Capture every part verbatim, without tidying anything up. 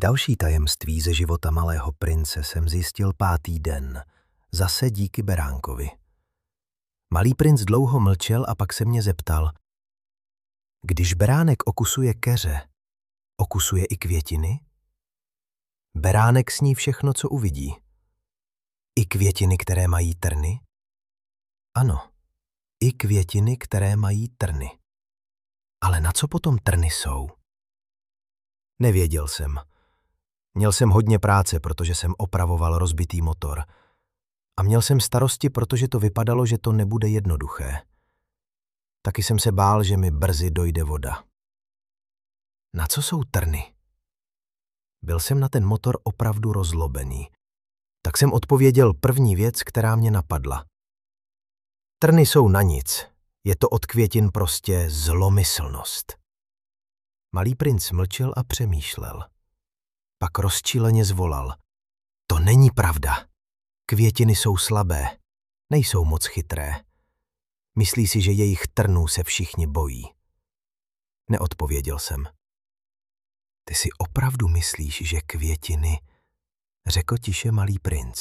Další tajemství ze života malého prince jsem zjistil pátý den, zase díky beránkovi. Malý princ dlouho mlčel a pak se mě zeptal: když beránek okusuje keře, okusuje i květiny? Beránek sní všechno, co uvidí. I květiny, které mají trny? Ano, i květiny, které mají trny. Ale na co potom trny jsou? Nevěděl jsem. Měl jsem hodně práce, protože jsem opravoval rozbitý motor. A měl jsem starosti, protože to vypadalo, že to nebude jednoduché. Taky jsem se bál, že mi brzy dojde voda. Na co jsou trny? Byl jsem na ten motor opravdu rozlobený. Tak jsem odpověděl první věc, která mě napadla. Trny jsou na nic. Je to od květin prostě zlomyslnost. Malý princ mlčel a přemýšlel. Pak rozčileně zvolal: to není pravda. Květiny jsou slabé. Nejsou moc chytré. Myslí si, že jejich trnů se všichni bojí. Neodpověděl jsem. Ty si opravdu myslíš, že květiny... Řekl tiše malý princ.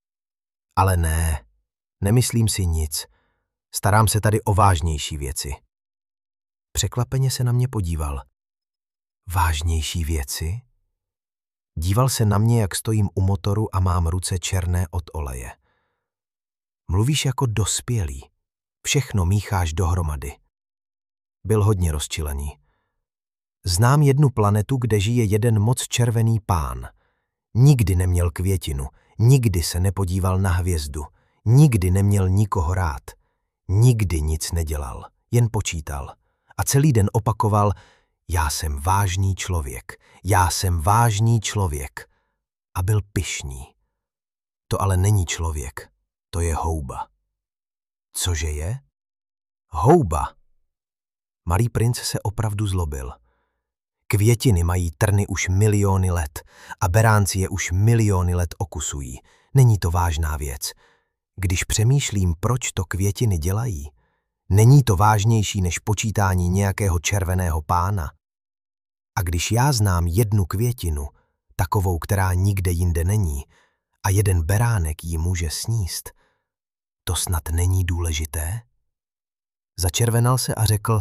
Ale ne, nemyslím si nic. Starám se tady o vážnější věci. Překvapeně se na mě podíval. Vážnější věci? Díval se na mě, jak stojím u motoru a mám ruce černé od oleje. Mluvíš jako dospělý. Všechno mícháš dohromady. Byl hodně rozčilený. Znám jednu planetu, kde žije jeden moc červený pán. Nikdy neměl květinu, nikdy se nepodíval na hvězdu, nikdy neměl nikoho rád. Nikdy nic nedělal, jen počítal. A celý den opakoval: já jsem vážný člověk, já jsem vážný člověk. A byl pyšný. To ale není člověk, to je houba. Cože je? Houba. Malý princ se opravdu zlobil. Květiny mají trny už miliony let a beránci je už miliony let okusují. Není to vážná věc. Když přemýšlím, proč to květiny dělají, není to vážnější než počítání nějakého červeného pána. A když já znám jednu květinu, takovou, která nikde jinde není, a jeden beránek ji může sníst, to snad není důležité? Začervenal se a řekl: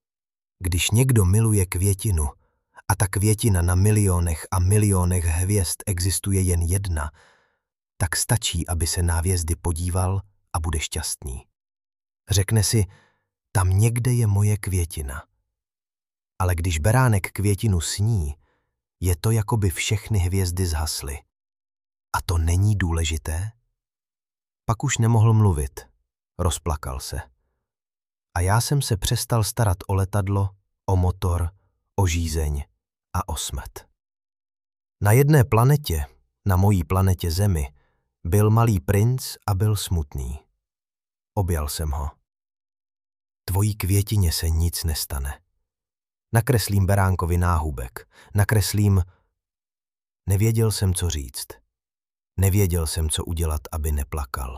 když někdo miluje květinu, a ta květina na milionech a milionech hvězd existuje jen jedna, tak stačí, aby se na hvězdy podíval a bude šťastný. Řekne si: tam někde je moje květina. Ale když beránek květinu sní, je to, jako by všechny hvězdy zhasly. A to není důležité? Pak už nemohl mluvit. Rozplakal se. A já jsem se přestal starat o letadlo, o motor, o žízeň a o smet. Na jedné planetě, na mojí planetě Zemi, byl malý princ a byl smutný. Objal jsem ho. Tvojí květině se nic nestane. Nakreslím beránkovi náhubek. Nakreslím... Nevěděl jsem, co říct. Nevěděl jsem, co udělat, aby neplakal.